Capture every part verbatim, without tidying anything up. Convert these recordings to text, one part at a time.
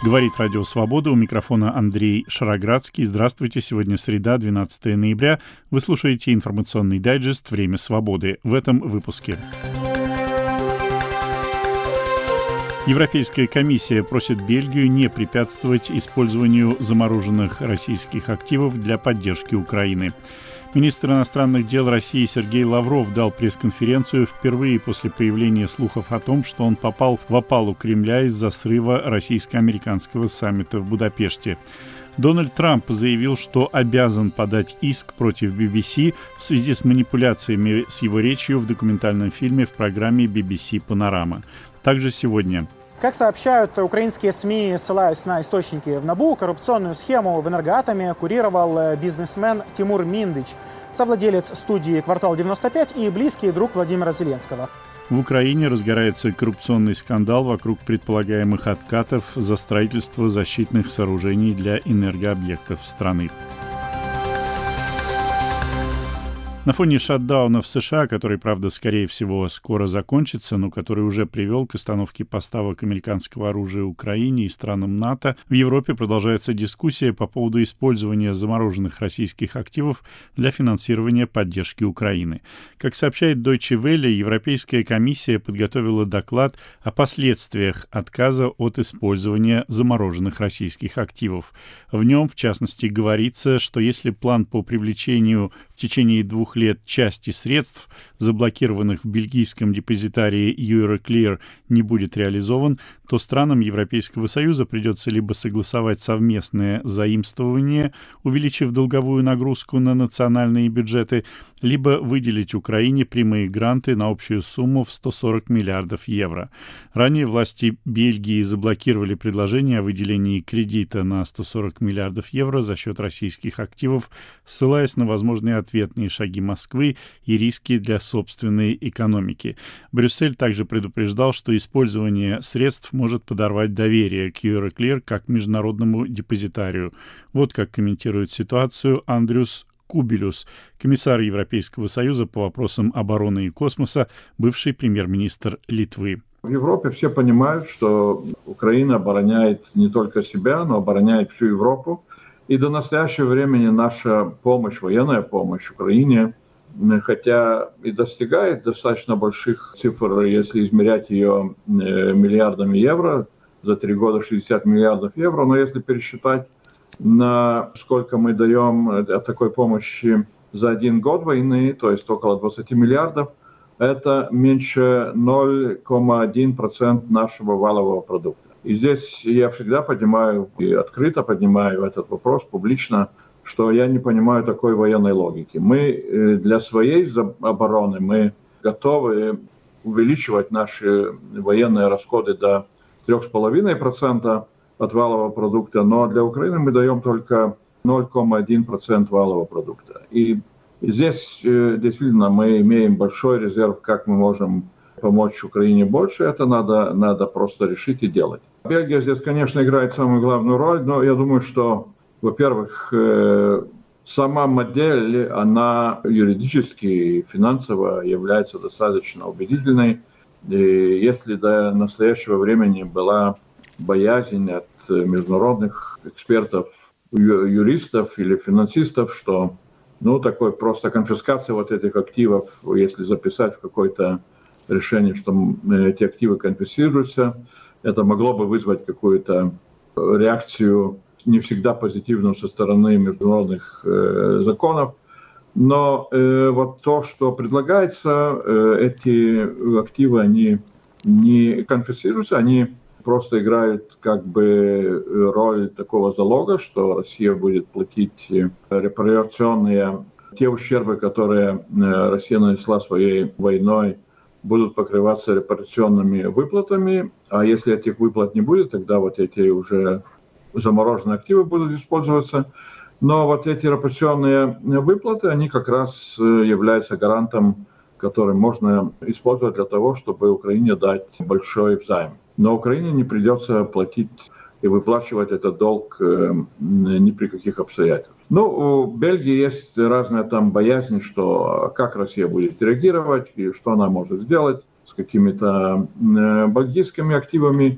Говорит Радио Свобода, у микрофона Андрей Шароградский. Здравствуйте, сегодня среда, двенадцатое ноября. Вы слушаете информационный дайджест «Время свободы». В этом выпуске. Европейская комиссия просит Бельгию не препятствовать использованию замороженных российских активов для поддержки Украины. Министр иностранных дел России Сергей Лавров дал пресс-конференцию впервые после появления слухов о том, что он попал в опалу Кремля из-за срыва российско-американского саммита в Будапеште. Дональд Трамп заявил, что обязан подать иск против би би си в связи с манипуляциями с его речью в документальном фильме в программе би би си «Панорама». Также сегодня. Как сообщают украинские СМИ, ссылаясь на источники в НАБУ, коррупционную схему в «Энергоатоме» курировал бизнесмен Тимур Миндыч, совладелец студии «Квартал девяносто пять» и близкий друг Владимира Зеленского. В Украине разгорается коррупционный скандал вокруг предполагаемых откатов за строительство защитных сооружений для энергообъектов страны. На фоне шатдауна в США, который, правда, скорее всего, скоро закончится, но который уже привел к остановке поставок американского оружия Украине и странам НАТО, в Европе продолжается дискуссия по поводу использования замороженных российских активов для финансирования поддержки Украины. Как сообщает Deutsche Welle, Европейская комиссия подготовила доклад о последствиях отказа от использования замороженных российских активов. В нем, в частности, говорится, что если план по привлечению в течение двух лет части средств, заблокированных в бельгийском депозитарии Euroclear, не будет реализован, то странам Европейского Союза придется либо согласовать совместное заимствование, увеличив долговую нагрузку на национальные бюджеты, либо выделить Украине прямые гранты на общую сумму в сто сорок миллиардов евро. Ранее власти Бельгии заблокировали предложение о выделении кредита на сто сорок миллиардов евро за счет российских активов, ссылаясь на возможные ответные шаги Москвы и риски для собственной экономики. Брюссель также предупреждал, что использование средств может подорвать доверие к Euroclear как международному депозитарию. Вот как комментирует ситуацию Андрюс Кубилюс, комиссар Европейского Союза по вопросам обороны и космоса, бывший премьер-министр Литвы. В Европе все понимают, что Украина обороняет не только себя, но обороняет всю Европу. И до настоящего времени наша помощь, военная помощь Украине, хотя и достигает достаточно больших цифр, если измерять ее миллиардами евро, за три года шестьдесят миллиардов евро, но если пересчитать, на сколько мы даем от такой помощи за один год войны, то есть около двадцать миллиардов, это меньше ноль целых один десятых процента нашего валового продукта. И здесь я всегда поднимаю и открыто поднимаю этот вопрос публично, что я не понимаю такой военной логики. Мы для своей обороны мы готовы увеличивать наши военные расходы до три целых пять десятых процента от валового продукта, но для Украины мы даем только ноль целых один десятый процента валового продукта. И здесь действительно мы имеем большой резерв, как мы можем помочь Украине больше, это надо, надо просто решить и делать. Бельгия здесь, конечно, играет самую главную роль, но я думаю, что, во-первых, сама модель, она юридически и финансово является достаточно убедительной. И если до настоящего времени была боязнь от международных экспертов, юристов или финансистов, что ну, такой просто конфискация вот этих активов, если записать в какой-то решение, что эти активы конфискируются, это могло бы вызвать какую-то реакцию не всегда позитивную со стороны международных э, законов. Но э, вот то, что предлагается, э, эти активы, они не конфискируются, они просто играют как бы роль такого залога, что Россия будет платить репарационные, те ущербы, которые Россия нанесла своей войной, будут покрываться репарационными выплатами, а если этих выплат не будет, тогда вот эти уже замороженные активы будут использоваться. Но вот эти репарационные выплаты, они как раз являются гарантом, который можно использовать для того, чтобы Украине дать большой займ. Но Украине не придется платить и выплачивать этот долг ни при каких обстоятельствах. Ну, у Бельгии есть разная там боязнь, что как Россия будет реагировать, и что она может сделать с какими-то бельгийскими активами.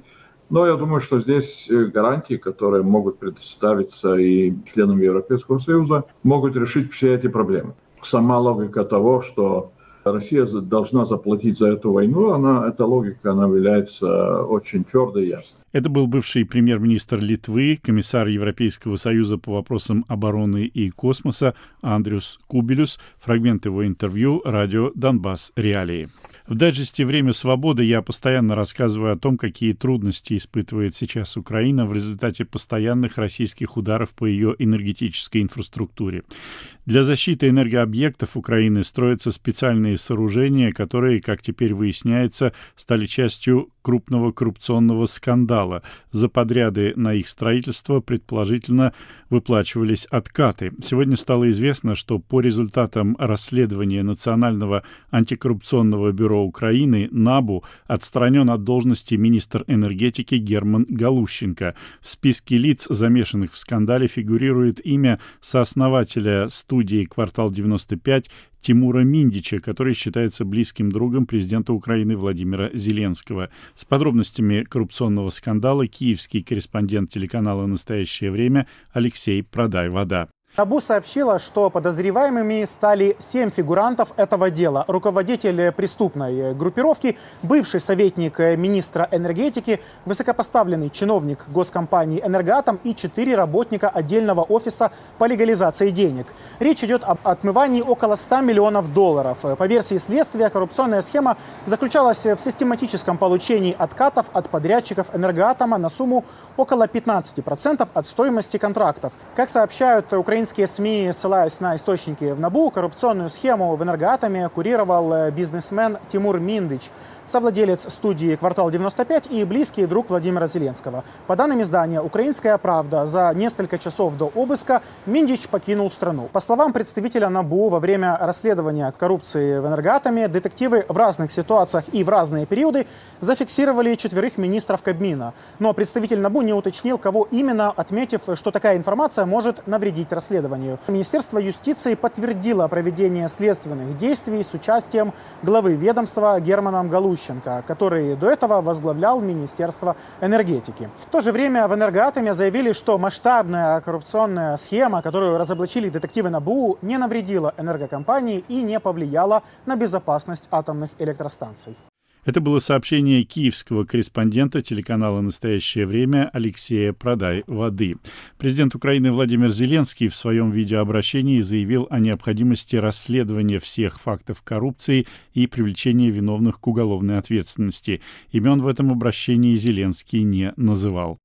Но я думаю, что здесь гарантии, которые могут предоставиться и членам Европейского Союза, могут решить все эти проблемы. Сама логика того, что Россия должна заплатить за эту войну, она, эта логика, она является очень твердой и ясной. Это был бывший премьер-министр Литвы, комиссар Европейского Союза по вопросам обороны и космоса Андриус Кубилюс. Фрагмент его интервью радио «Донбасс. Реалии». В дайджесте «Время свободы» я постоянно рассказываю о том, какие трудности испытывает сейчас Украина в результате постоянных российских ударов по ее энергетической инфраструктуре. Для защиты энергообъектов Украины строятся специальные сооружения, которые, как теперь выясняется, стали частью крупного коррупционного скандала. За подряды на их строительство, предположительно, выплачивались откаты. Сегодня стало известно, что по результатам расследования Национального антикоррупционного бюро Украины НАБУ отстранен от должности министр энергетики Герман Галущенко. В списке лиц, замешанных в скандале, фигурирует имя сооснователя студии «Квартал девяносто пять» Тимура Миндича, который считается близким другом президента Украины Владимира Зеленского. С подробностями коррупционного скандала киевский корреспондент телеканала «Настоящее время» Алексей Продай-Вода. НАБУ сообщила, что подозреваемыми стали семь фигурантов этого дела. Руководитель преступной группировки, бывший советник министра энергетики, высокопоставленный чиновник госкомпании «Энергоатом» и четыре работника отдельного офиса по легализации денег. Речь идет об отмывании около ста миллионов долларов. По версии следствия, коррупционная схема заключалась в систематическом получении откатов от подрядчиков «Энергоатома» на сумму около пятнадцати процентов от стоимости контрактов. Как сообщают украинские СМИ, ссылаясь на источники в НАБУ, коррупционную схему в «Энергоатоме» курировал бизнесмен Тимур Миндич, совладелец студии «Квартал девяносто пять» и близкий друг Владимира Зеленского. По данным издания «Украинская правда», за несколько часов до обыска Миндич покинул страну. По словам представителя НАБУ, во время расследования коррупции в «Энергоатоме» детективы в разных ситуациях и в разные периоды зафиксировали четверых министров Кабмина. Но представитель НАБУ не уточнил, кого именно, отметив, что такая информация может навредить расследованию. Министерство юстиции подтвердило проведение следственных действий с участием главы ведомства Германом Галущенко, который до этого возглавлял Министерство энергетики. В то же время в «Энергоатоме» заявили, что масштабная коррупционная схема, которую разоблачили детективы НАБУ, не навредила энергокомпании и не повлияла на безопасность атомных электростанций. Это было сообщение киевского корреспондента телеканала «Настоящее время» Алексея Продай-Воды. Президент Украины Владимир Зеленский в своем видеообращении заявил о необходимости расследования всех фактов коррупции и привлечения виновных к уголовной ответственности. Имен в этом обращении Зеленский не называл.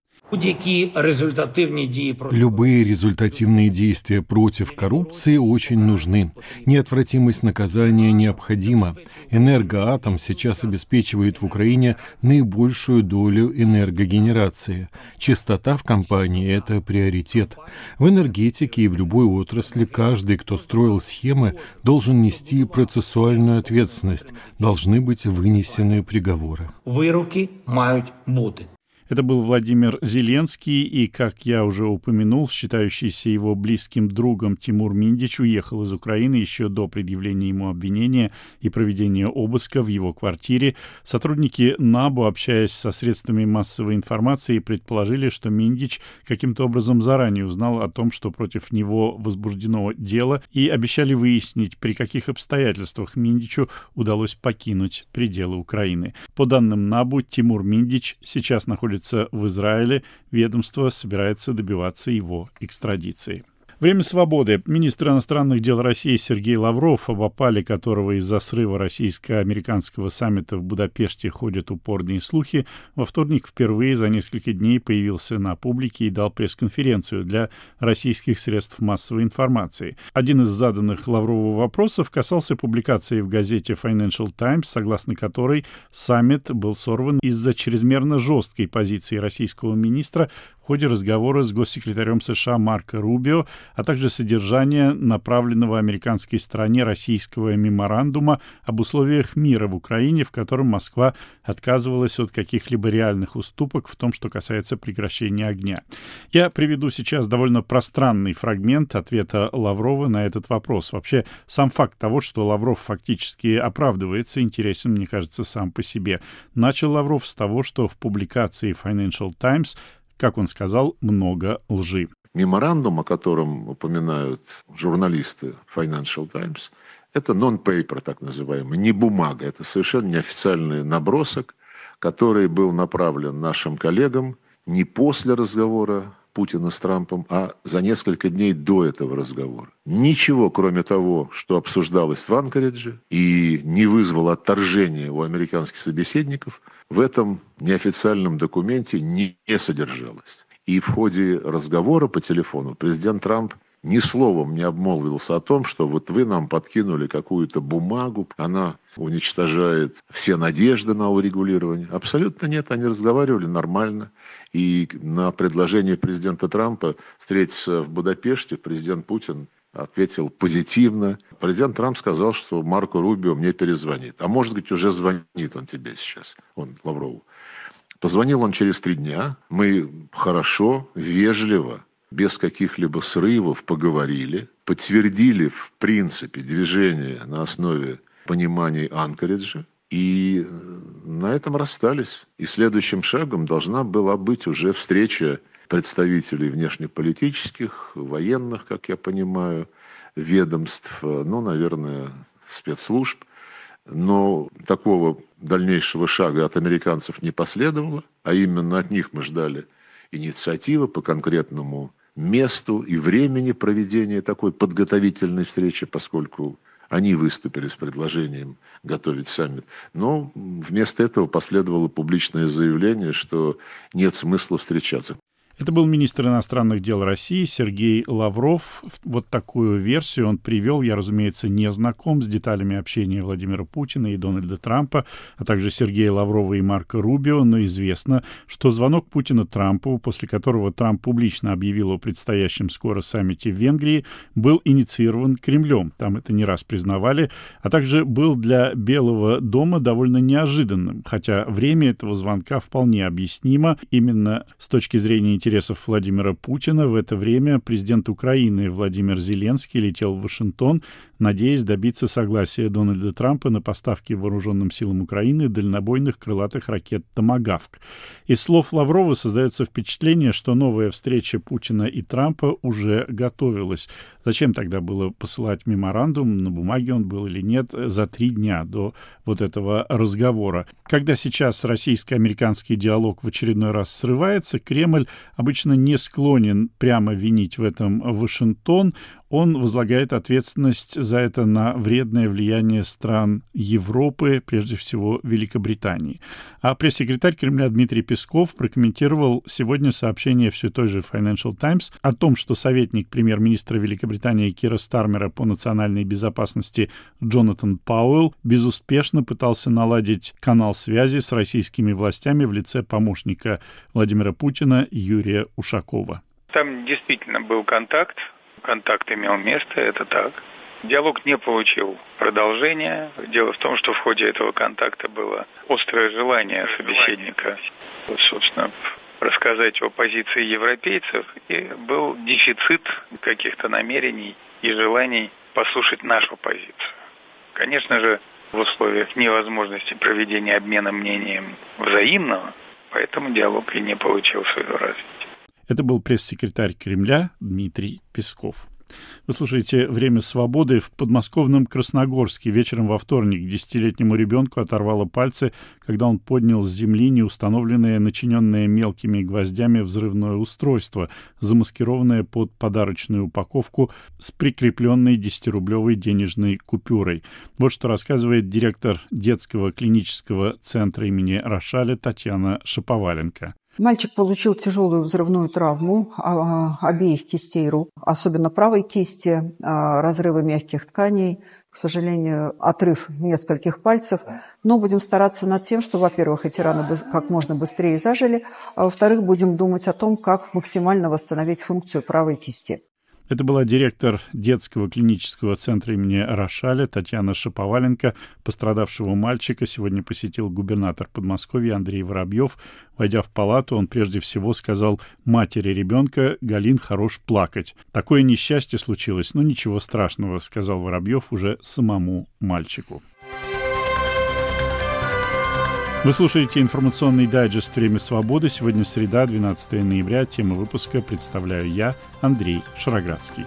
Любые результативные действия против коррупции очень нужны. Неотвратимость наказания необходима. «Энергоатом» сейчас обеспечивает в Украине наибольшую долю энергогенерации. Чистота в компании – это приоритет. В энергетике и в любой отрасли каждый, кто строил схемы, должен нести процессуальную ответственность. Должны быть вынесены приговоры. Выроки мають бути. Это был Владимир Зеленский, и, как я уже упомянул, считающийся его близким другом Тимур Миндич уехал из Украины еще до предъявления ему обвинения и проведения обыска в его квартире. Сотрудники НАБУ, общаясь со средствами массовой информации, предположили, что Миндич каким-то образом заранее узнал о том, что против него возбуждено дело, и обещали выяснить, при каких обстоятельствах Миндичу удалось покинуть пределы Украины. По данным НАБУ, Тимур Миндич сейчас находится в Израиле, ведомство собирается добиваться его экстрадиции. Время свободы. Министр иностранных дел России Сергей Лавров, об опале которого из-за срыва российско-американского саммита в Будапеште ходят упорные слухи, во вторник впервые за несколько дней появился на публике и дал пресс-конференцию для российских средств массовой информации. Один из заданных Лаврову вопросов касался публикации в газете Financial Times, согласно которой саммит был сорван из-за чрезмерно жесткой позиции российского министра в ходе разговора с госсекретарем США Марко Рубио, а также содержание направленного американской стороне российского меморандума об условиях мира в Украине, в котором Москва отказывалась от каких-либо реальных уступок в том, что касается прекращения огня. Я приведу сейчас довольно пространный фрагмент ответа Лаврова на этот вопрос. Вообще, сам факт того, что Лавров фактически оправдывается, интересен, мне кажется, сам по себе. Начал Лавров с того, что в публикации Financial Times, как он сказал, много лжи. Меморандум, о котором упоминают журналисты Financial Times, это non-paper, так называемый, не бумага, это совершенно неофициальный набросок, который был направлен нашим коллегам не после разговора Путина с Трампом, а за несколько дней до этого разговора. Ничего, кроме того, что обсуждалось в Анкоридже и не вызвало отторжения у американских собеседников, в этом неофициальном документе не содержалось. И в ходе разговора по телефону президент Трамп ни словом не обмолвился о том, что вот вы нам подкинули какую-то бумагу, она уничтожает все надежды на урегулирование. Абсолютно нет, они разговаривали нормально. И на предложение президента Трампа встретиться в Будапеште президент Путин ответил позитивно. Президент Трамп сказал, что Марко Рубио мне перезвонит. А может быть, уже звонит он тебе сейчас, он Лаврову. Позвонил он через три дня. Мы хорошо, вежливо, без каких-либо срывов поговорили, подтвердили в принципе движение на основе пониманий Анкориджа и на этом расстались. И следующим шагом должна была быть уже встреча представителей внешнеполитических, военных, как я понимаю, ведомств, ну, наверное, спецслужб. Но такого дальнейшего шага от американцев не последовало, а именно от них мы ждали инициативы по конкретному месту и времени проведения такой подготовительной встречи, поскольку они выступили с предложением готовить саммит. Но вместо этого последовало публичное заявление, что нет смысла встречаться. Это был министр иностранных дел России Сергей Лавров. Вот такую версию он привел. Я, разумеется, не знаком с деталями общения Владимира Путина и Дональда Трампа, а также Сергея Лаврова и Марко Рубио, но известно, что звонок Путина Трампу, после которого Трамп публично объявил о предстоящем скоро саммите в Венгрии, был инициирован Кремлем. Там это не раз признавали, а также был для Белого дома довольно неожиданным, хотя время этого звонка вполне объяснимо. Именно с точки зрения интересов интересов Владимира Путина в это время президент Украины Владимир Зеленский летел в Вашингтон, надеясь добиться согласия Дональда Трампа на поставки вооруженным силам Украины дальнобойных крылатых ракет «Томагавк». Из слов Лаврова создается впечатление, что новая встреча Путина и Трампа уже готовилась. Зачем тогда было посылать меморандум, на бумаге он был или нет, за три дня до вот этого разговора? Когда сейчас российско-американский диалог в очередной раз срывается, Кремль обычно не склонен прямо винить в этом Вашингтон. Он возлагает ответственность за это на вредное влияние стран Европы, прежде всего Великобритании. А пресс-секретарь Кремля Дмитрий Песков прокомментировал сегодня сообщение все той же Financial Times о том, что советник премьер-министра Великобритании Кира Стармера по национальной безопасности Джонатан Пауэлл безуспешно пытался наладить канал связи с российскими властями в лице помощника Владимира Путина Юрия Ушакова. Там действительно был контакт. Контакт имел место, это так. Диалог не получил продолжения. Дело в том, что в ходе этого контакта было острое желание собеседника, вот, собственно, рассказать о позиции европейцев, и был дефицит каких-то намерений и желаний послушать нашу позицию. Конечно же, в условиях невозможности проведения обмена мнением взаимного, поэтому диалог и не получил своего развития. Это был пресс-секретарь Кремля Дмитрий Песков. Вы слушаете «Время свободы». В подмосковном Красногорске вечером во вторник десятилетнему ребенку оторвало пальцы, когда он поднял с земли неустановленное, начиненное мелкими гвоздями взрывное устройство, замаскированное под подарочную упаковку с прикрепленной десятирублевой денежной купюрой. Вот что рассказывает директор детского клинического центра имени Рошаля Татьяна Шаповаленко. Мальчик получил тяжелую взрывную травму обеих кистей рук, особенно правой кисти, разрывы мягких тканей, К сожалению, отрыв нескольких пальцев. Но будем стараться над тем, что, во-первых, эти раны как можно быстрее зажили, а во-вторых, будем думать о том, как максимально восстановить функцию правой кисти. Это была директор детского клинического центра имени Рошаля Татьяна Шаповаленко. Пострадавшего мальчика сегодня посетил губернатор Подмосковья Андрей Воробьев. Войдя в палату, он прежде всего сказал матери ребенка: «Галин, хорош плакать». Такое несчастье случилось, но ничего страшного, сказал Воробьев уже самому мальчику. Вы слушаете информационный дайджест «Время свободы». Сегодня среда, двенадцатое ноября. Тему выпуска представляю я, Андрей Шароградский.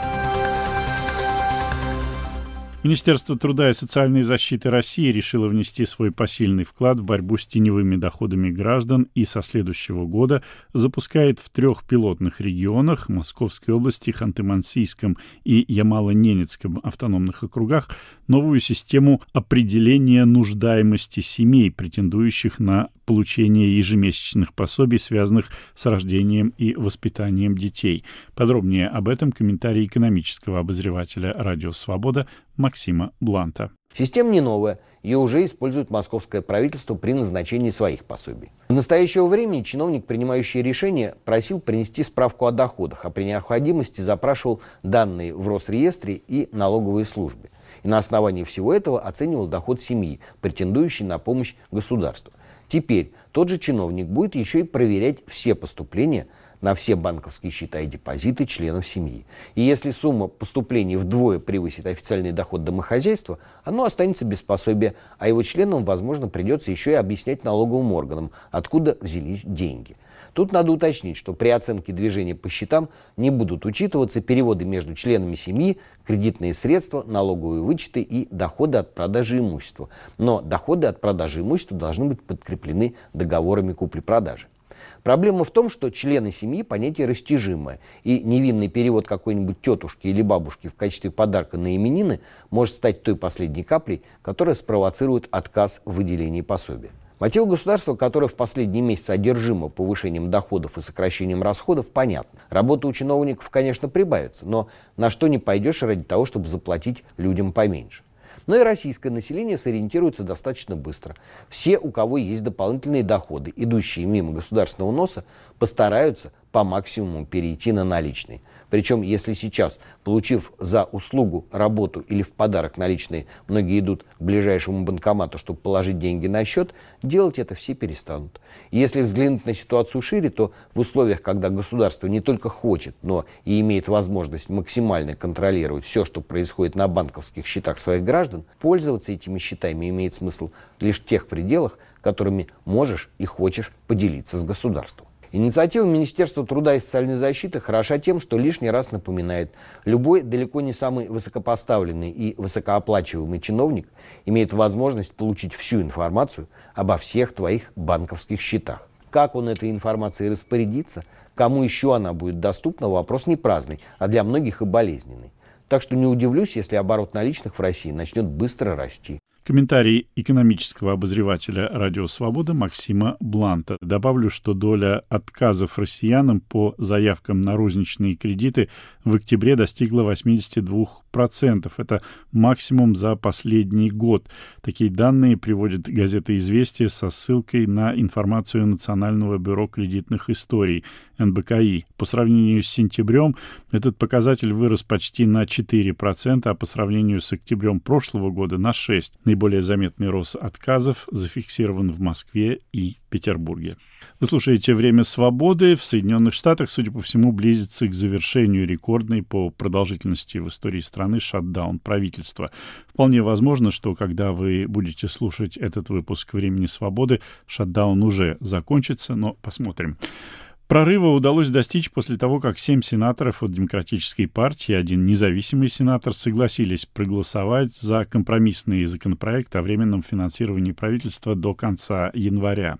Министерство труда и социальной защиты России решило внести свой посильный вклад в борьбу с теневыми доходами граждан и со следующего года запускает в трех пилотных регионах — Московской области, Ханты-Мансийском и Ямало-Ненецком автономных округах — новую систему определения нуждаемости семей, претендующих на получение ежемесячных пособий, связанных с рождением и воспитанием детей. Подробнее об этом комментарий экономического обозревателя «Радио Свобода» Максима Бланта. Система не новая, ее уже использует московское правительство при назначении своих пособий. В настоящее время чиновник, принимающий решение, просил принести справку о доходах, а при необходимости запрашивал данные в Росреестре и налоговой службе. И на основании всего этого оценивал доход семьи, претендующей на помощь государству. Теперь тот же чиновник будет еще и проверять все поступления на все банковские счета и депозиты членов семьи. И если сумма поступлений вдвое превысит официальный доход домохозяйства, оно останется без пособия, а его членам, возможно, придется еще и объяснять налоговым органам, откуда взялись деньги. Тут надо уточнить, что при оценке движения по счетам не будут учитываться переводы между членами семьи, кредитные средства, налоговые вычеты и доходы от продажи имущества. Но доходы от продажи имущества должны быть подкреплены договорами купли-продажи. Проблема в том, что члены семьи — понятие растяжимое, и невинный перевод какой-нибудь тетушки или бабушки в качестве подарка на именины может стать той последней каплей, которая спровоцирует отказ в выделении пособия. Мотивы государства, которое в последние месяцы одержимо повышением доходов и сокращением расходов, понятны. Работа у чиновников, конечно, прибавится, но на что не пойдешь ради того, чтобы заплатить людям поменьше. Но и российское население сориентируется достаточно быстро. Все, у кого есть дополнительные доходы, идущие мимо государственного носа, постараются по максимуму перейти на наличные. Причем, если сейчас, получив за услугу, работу или в подарок наличные, многие идут к ближайшему банкомату, чтобы положить деньги на счет, делать это все перестанут. И если взглянуть на ситуацию шире, то в условиях, когда государство не только хочет, но и имеет возможность максимально контролировать все, что происходит на банковских счетах своих граждан, пользоваться этими счетами имеет смысл лишь в тех пределах, которыми можешь и хочешь поделиться с государством. Инициатива Министерства труда и социальной защиты хороша тем, что лишний раз напоминает: любой далеко не самый высокопоставленный и высокооплачиваемый чиновник имеет возможность получить всю информацию обо всех твоих банковских счетах. Как он этой информацией распорядится, кому еще она будет доступна — вопрос не праздный, а для многих и болезненный. Так что не удивлюсь, если оборот наличных в России начнет быстро расти. Комментарий экономического обозревателя «Радио Свобода» Максима Бланта. Добавлю, что доля отказов россиянам по заявкам на розничные кредиты в октябре достигла восемьдесят два процента. Это максимум за последний год. Такие данные приводит газета «Известия» со ссылкой на информацию Национального бюро кредитных историй эн бэ ка и. По сравнению с сентябрем этот показатель вырос почти на четыре процента, а по сравнению с октябрем прошлого года на шесть процентов. Наиболее заметный рост отказов зафиксирован в Москве и Петербурге. Вы слушаете «Время свободы». В Соединенных Штатах, судя по всему, близится к завершению рекордной по продолжительности в истории страны шатдаун правительства. Вполне возможно, что когда вы будете слушать этот выпуск «Времени свободы», шатдаун уже закончится, но посмотрим. Прорыва удалось достичь после того, как семь сенаторов от Демократической партии и один независимый сенатор согласились проголосовать за компромиссный законопроект о временном финансировании правительства до конца января.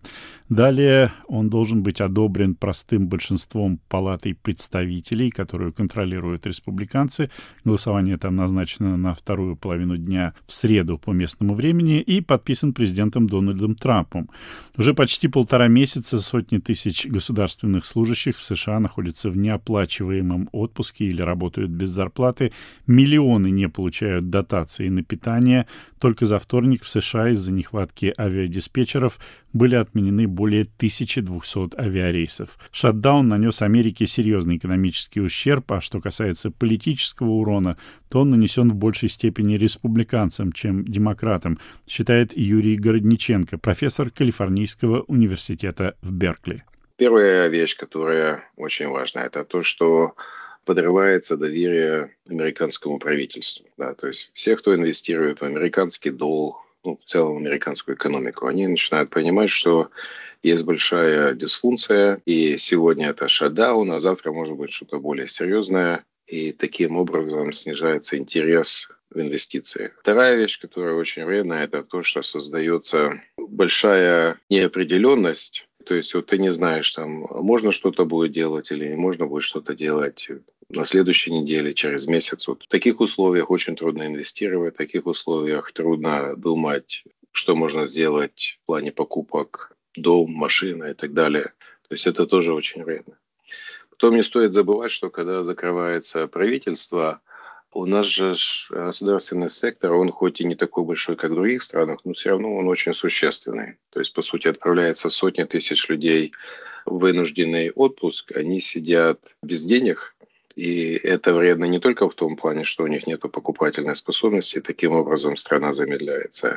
Далее он должен быть одобрен простым большинством Палатой представителей, которую контролируют республиканцы. Голосование там назначено на вторую половину дня в среду по местному времени и подписан президентом Дональдом Трампом. Уже почти полтора месяца сотни тысяч государственных миллионах служащих в США находятся в неоплачиваемом отпуске или работают без зарплаты. Миллионы не получают дотации на питание. Только за вторник в США из-за нехватки авиадиспетчеров были отменены более тысячи двухсот авиарейсов. Шатдаун нанес Америке серьезный экономический ущерб, а что касается политического урона, то он нанесен в большей степени республиканцам, чем демократам, считает Юрий Городниченко, профессор Калифорнийского университета в Беркли. Первая вещь, которая очень важна, это то, что подрывается доверие американскому правительству. Да, то есть все, кто инвестирует в американский долг, ну, в целом американскую экономику, они начинают понимать, что есть большая дисфункция, и сегодня это шатдаун, а завтра может быть что-то более серьезное, и таким образом снижается интерес в инвестиции. Вторая вещь, которая очень вредна, это то, что создается большая неопределенность. То есть вот ты не знаешь, там можно что-то будет делать или не можно будет что-то делать на следующей неделе, через месяц. Вот в таких условиях очень трудно инвестировать, в таких условиях трудно думать, что можно сделать в плане покупок, дом, машина и так далее. То есть это тоже очень вредно. Потом не стоит забывать, что когда закрывается правительство, у нас же государственный сектор, он хоть и не такой большой, как в других странах, но все равно он очень существенный. То есть, по сути, отправляется сотни тысяч людей в вынужденный отпуск, они сидят без денег, и это вредно не только в том плане, что у них нет покупательной способности, таким образом страна замедляется,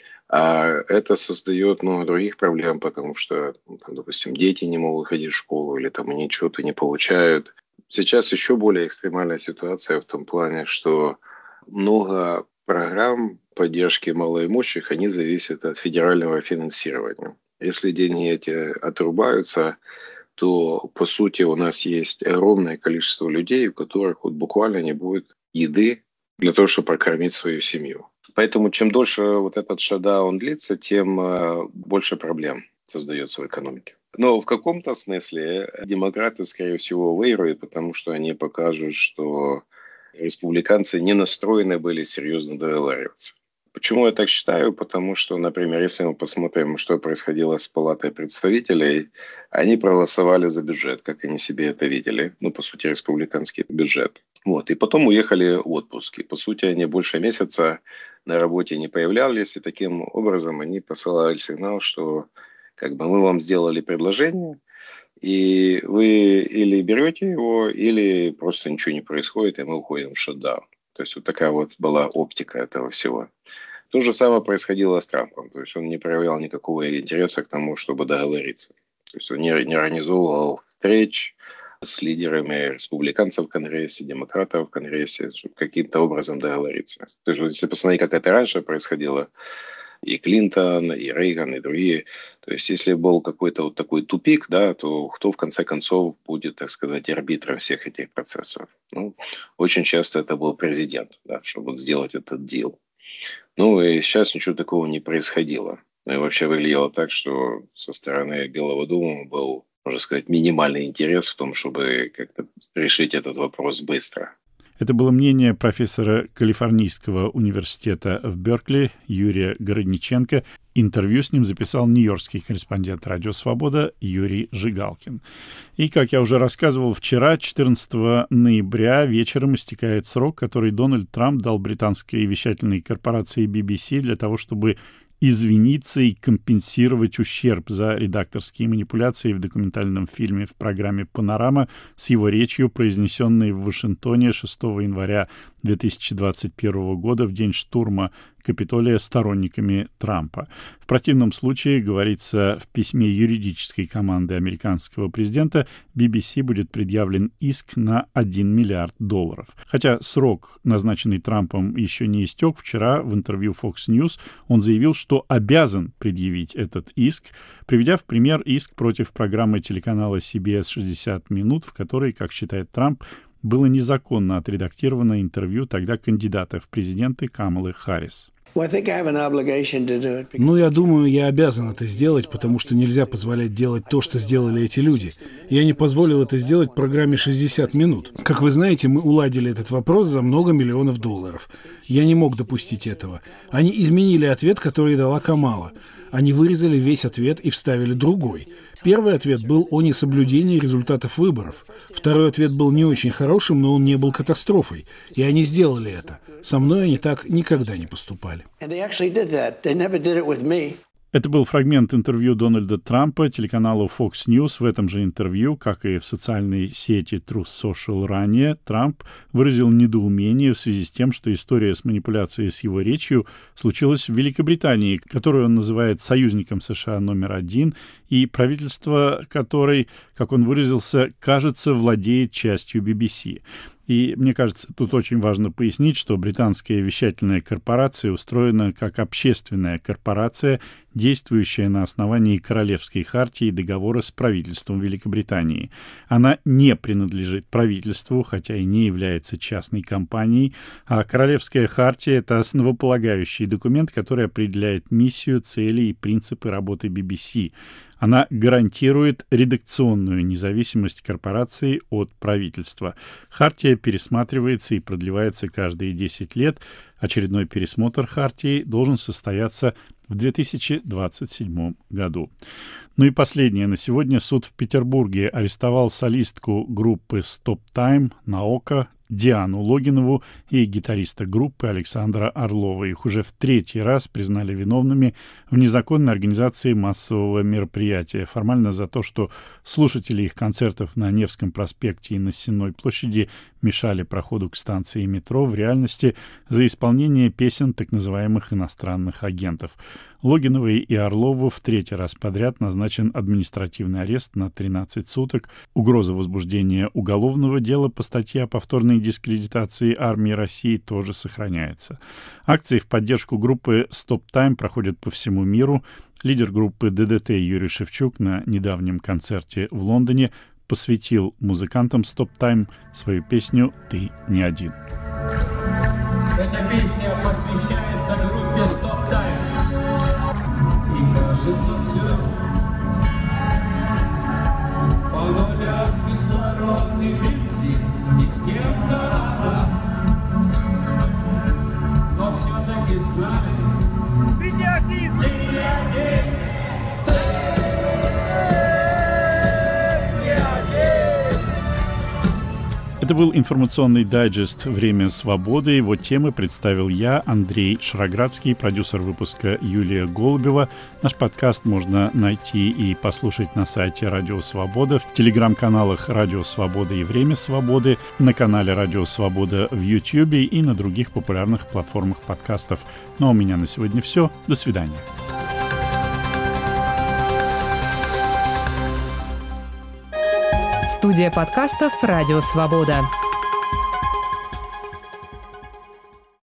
а это создает много других проблем, потому что, там, допустим, дети не могут ходить в школу или там они чего-то не получают. Сейчас еще более экстремальная ситуация в том плане, что много программ поддержки малоимущих, они зависят от федерального финансирования. Если деньги эти отрубаются, то, по сути, у нас есть огромное количество людей, у которых вот буквально не будет еды для того, чтобы прокормить свою семью. Поэтому чем дольше вот этот шатдаун длится, тем больше проблем создается в экономике. Но в каком-то смысле демократы, скорее всего, выиграют, потому что они покажут, что республиканцы не настроены были серьезно договариваться. Почему я так считаю? Потому что, например, если мы посмотрим, что происходило с Палатой представителей, они проголосовали за бюджет, как они себе это видели. Ну, по сути, республиканский бюджет. Вот. И потом уехали в отпуск. И, по сути, они больше месяца на работе не появлялись. И таким образом они посылали сигнал, что как бы мы вам сделали предложение, и вы или берете его, или просто ничего не происходит, и мы уходим в шатдаун. То есть вот такая вот была оптика этого всего. То же самое происходило с Трампом. То есть он не проявлял никакого интереса к тому, чтобы договориться. То есть он не, не организовывал встреч с лидерами республиканцев в Конгрессе, демократов в Конгрессе, чтобы каким-то образом договориться. То есть вот если посмотреть, как это раньше происходило, и Клинтон, и Рейган, и другие. То есть, если был какой-то вот такой тупик, да, то кто в конце концов будет, так сказать, арбитром всех этих процессов? Ну, очень часто это был президент, да, чтобы вот сделать этот дил. Ну, и сейчас ничего такого не происходило. И вообще выглядело так, что со стороны Белого дома был, можно сказать, минимальный интерес в том, чтобы как-то решить этот вопрос быстро. Это было мнение профессора Калифорнийского университета в Беркли Юрия Городниченко. Интервью с ним записал нью-йоркский корреспондент «Радио Свобода» Юрий Жигалкин. И, как я уже рассказывал вчера, четырнадцатого ноября вечером истекает срок, который Дональд Трамп дал британской вещательной корпорации би би си для того, чтобы извиниться и компенсировать ущерб за редакторские манипуляции в документальном фильме в программе «Панорама» с его речью, произнесенной в Вашингтоне шестого января две тысячи двадцать первого года в день штурма Капитолия сторонниками Трампа. В противном случае, говорится в письме юридической команды американского президента, би би си будет предъявлен иск на один миллиард долларов. Хотя срок, назначенный Трампом, еще не истек, вчера в интервью Fox News он заявил, что обязан предъявить этот иск, приведя в пример иск против программы телеканала си би эс «шестьдесят минут», в которой, как считает Трамп, было незаконно отредактировано интервью тогда кандидата в президенты Камалы Харрис. Ну, я думаю, я обязан это сделать, потому что нельзя позволять делать то, что сделали эти люди. Я не позволил это сделать программе «шестьдесят минут». Как вы знаете, мы уладили этот вопрос за много миллионов долларов. Я не мог допустить этого. Они изменили ответ, который дала Камала. Они вырезали весь ответ и вставили другой. Первый ответ был о несоблюдении результатов выборов. Второй ответ был не очень хорошим, но он не был катастрофой. И они сделали это. Со мной они так никогда не поступали. Это был фрагмент интервью Дональда Трампа телеканалу Fox News. В этом же интервью, как и в социальной сети Truth Social ранее, Трамп выразил недоумение в связи с тем, что история с манипуляцией с его речью случилась в Великобритании, которую он называет союзником США номер один, и правительство которой, как он выразился, кажется, владеет частью би би си. И мне кажется, тут очень важно пояснить, что британская вещательная корпорация устроена как общественная корпорация, действующая на основании Королевской хартии и договора с правительством Великобритании. Она не принадлежит правительству, хотя и не является частной компанией, а Королевская хартия — это основополагающий документ, который определяет миссию, цели и принципы работы би би си. Она гарантирует редакционную независимость корпорации от правительства. Хартия пересматривается и продлевается каждые десять лет. Очередной пересмотр хартии должен состояться в две тысячи двадцать седьмом году. Ну и последнее на сегодня. Суд в Петербурге арестовал солистку группы Stop Time Наока Диану Логинову и гитариста группы Александра Орлова. Их уже в третий раз признали виновными в незаконной организации массового мероприятия. Формально за то, что слушатели их концертов на Невском проспекте и на Сенной площади мешали проходу к станции метро, в реальности за исполнение песен так называемых иностранных агентов. Логиновой и Орлову в третий раз подряд назначен административный арест на тринадцать суток, угроза возбуждения уголовного дела по статье о повторной дискредитации армии России тоже сохраняется. Акции в поддержку группы Stop Time проходят по всему миру. Лидер группы дэ дэ тэ Юрий Шевчук на недавнем концерте в Лондоне посвятил музыкантам Stop Time свою песню «Ты не один». Эта песня посвящается группе Stop Time. И кажется все по нулям, кислородный бензин, ни с кем-то, но все-таки знай, ты не один, ты не один. Это был информационный дайджест «Время свободы». Его темы представил я, Андрей Шароградский, продюсер выпуска Юлия Голубева. Наш подкаст можно найти и послушать на сайте Радио Свобода, в телеграм-каналах Радио Свобода и Время Свободы, на канале Радио Свобода в Ютьюбе и на других популярных платформах подкастов. Ну а у меня на сегодня все. До свидания. Студия подкастов «Радио Свобода».